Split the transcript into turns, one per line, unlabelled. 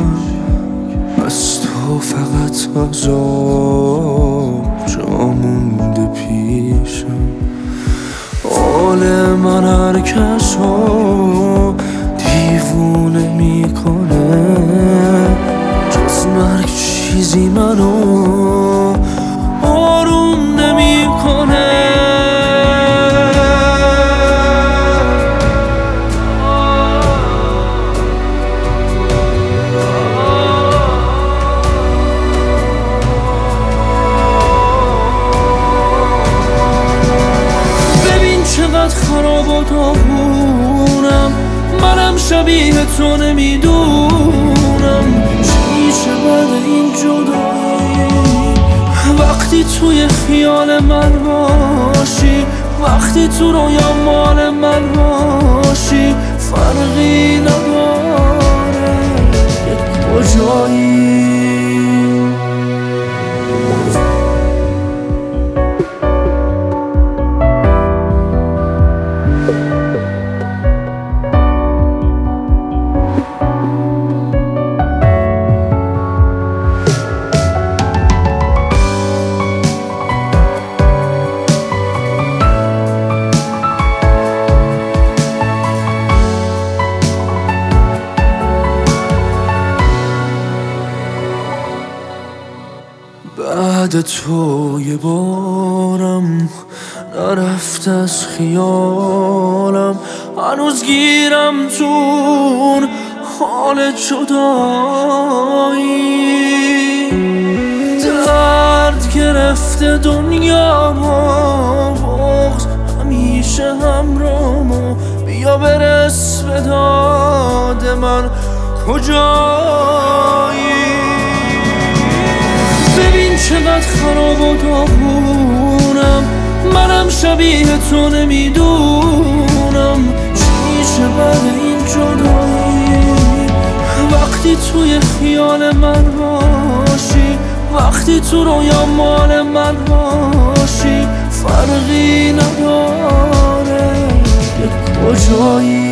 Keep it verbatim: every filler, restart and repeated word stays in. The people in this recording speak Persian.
از تو فقط عذاب جا مونده پیشم. حال من هر کس ها دیوونه میکنه، جز مرگ چیزی منو آروم نمیکنه. چقدر خراب و داغونم، منم شبیه تو نمیدونم. چی میشه بعد این جدایی؟ وقتی توی خیال من باشی، وقتی تو رویا مال من باشی، فرقی نداره یه کجایی. بعد تو یه بارم نرفت از خیالم، هنوز گیرم تون حال جدایی. درد گرفته دنیا ما، بغض همیشه همرامو، بیا برس به داد من کجایی. ببین چقدر خراب و داغونم، منم شبیه تو نمیدونم. چی میشه بعد این جدایی؟ وقتی توی خیال من باشی، وقتی تو رویا مال من باشی، فرقی نداره یه کجایی.